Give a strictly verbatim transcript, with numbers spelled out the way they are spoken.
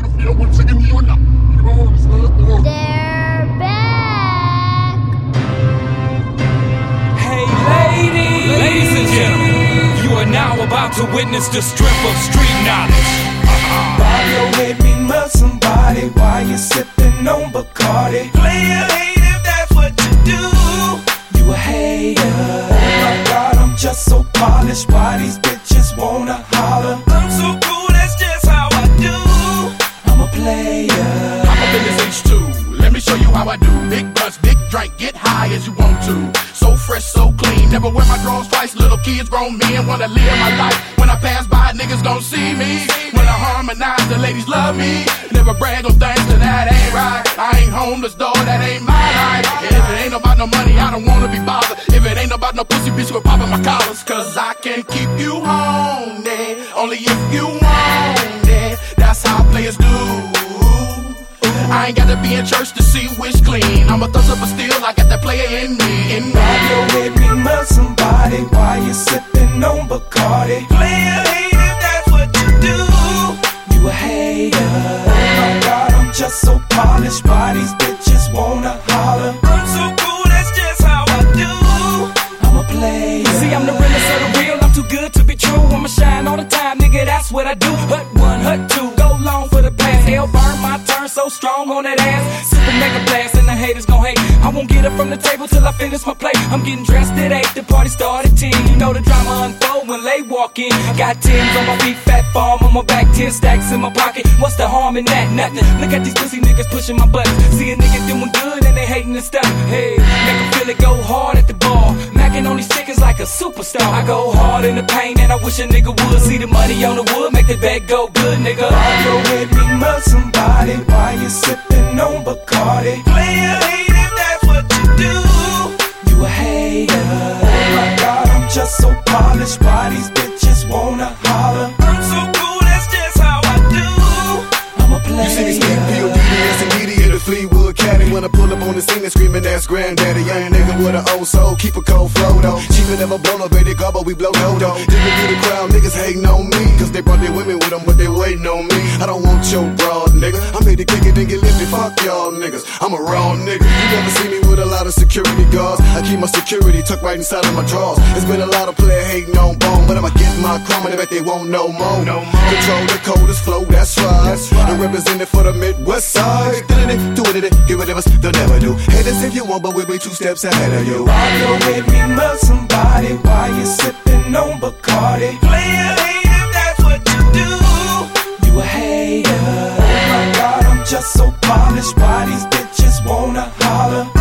They're back. Hey ladies, ladies and gentlemen, you are now about to witness the strength of street knowledge. Uh-huh. Bob your head, me must somebody while you sipping on Bacardi. Player hate if that's what you do. You a hater. Oh my God, I'm just so polished. Why these bitches wanna holler? I'm so cool, that's just how I do. I'm a player. I'm up in this H two. Let me show you how I do. Big butts, big drink, get high as you want to. So fresh, so clean. Never wear my drawers twice. Little kids, grown men wanna live my life. When I pass by, niggas gon' see me. When I harmonize, the ladies love me. Never brag on things that that ain't right. I ain't homeless, though, that ain't my life. And if it ain't about no money, I don't wanna be bothered. If it ain't about no pussy, bitch, we're popping my collars. Cause I can keep you honey, only if you want it. That's how players do. I ain't gotta be in church to see which clean. I'm a thugger, but still I got that player in me. In me. Bob your head, me must somebody while you sipping on Bacardi. Player hate if that's what you do. You a hater. Oh my God, I'm just so polished. Why these bitches wanna holler? I'm so cool, that's just how I do. I'm a player. See, I'm the realest of the real, I'm too good to be true. I'ma shine all the time, nigga, that's what I do. Hut one, hut two, go long for the pass. Hell burn my turn, so strong on that ass. Super mega blast and the haters gon' hate. I won't get up from the table till I finish my plate. I'm getting dressed at eight, the party start at ten. You know the drama unfold when they walk in. Got tens on my feet, fat farm on my back, ten stacks in my pocket. What's the harm in that? Nothing. Look at these pussy niggas pushing my buttons. See a nigga doing good and they hating and stuff. Hey, make them feel it go hard at the bar. Macking on these chickens like a superstar. I go hard in the paint and I wish a nigga would. See the money on the wood, make the bag go good, nigga. Bob your head, me must somebody while you sipping on Bacardi. Player hate if that's what you do. You a hater. Oh my God, I'm just so polished. Why these bitches wanna holler? I'm so cool, that's just how I do. I'm a player. You see me speak P O D D S immediate, Fleetwood Caddy. When I pull up on the scene and screaming, that's granddaddy. Young nigga with an old soul, keep a cold flow though. Cheaper never blow no baby go, but we blow no dough. Dipping through the crowd, niggas hating on me. Cause they brought their women with them, but they waiting on me. I don't want your broad nigga. I'm here to kick it and get lifted. Fuck y'all niggas. I'm a raw nigga. You never see me with a lot of security guards. I keep my security tucked right inside of my drawers. There's been a lot of player hating on bone, but I'ma get my crumb and I bet they won't know more. No more. Control the coldest flow, that's right. That's right. And represent it for the Midwest side. Doing it, doing it, get rid of us, they'll never do. Hate us if you want, but we'll be two steps ahead of you. Bob your head, me must somebody while you sipping on Bacardi. Player hate if that's what you do. You a hater. Oh my God, I'm just so polished. Why these bitches wanna holler?